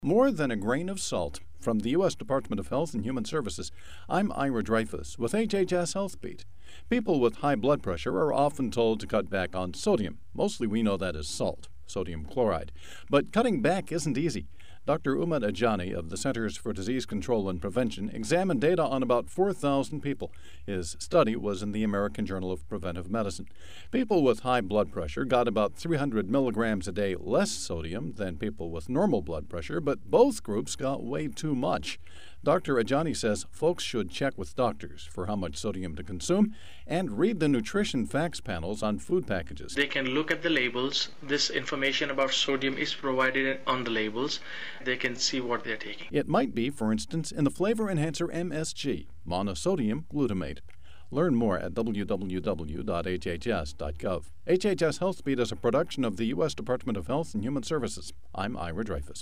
More than a grain of salt. From the U.S. Department of Health and Human Services, I'm Ira Dreyfus with HHS Health Beat. People with high blood pressure are often told to cut back on sodium. Mostly we know that as salt, sodium chloride. But cutting back isn't easy. Dr. Umad Ajani of the Centers for Disease Control and Prevention examined data on about 4,000 people. His study was in the American Journal of Preventive Medicine. People with high blood pressure got about 300 milligrams a day less sodium than people with normal blood pressure, but both groups got way too much. Dr. Ajani says folks should check with doctors for how much sodium to consume and read the nutrition facts panels on food packages. They can look at the labels. This information about sodium is provided on the labels. They can see what they're taking. It might be, for instance, in the flavor enhancer MSG, monosodium glutamate. Learn more at www.hhs.gov. HHS Health Beat is a production of the U.S. Department of Health and Human Services. I'm Ira Dreyfus.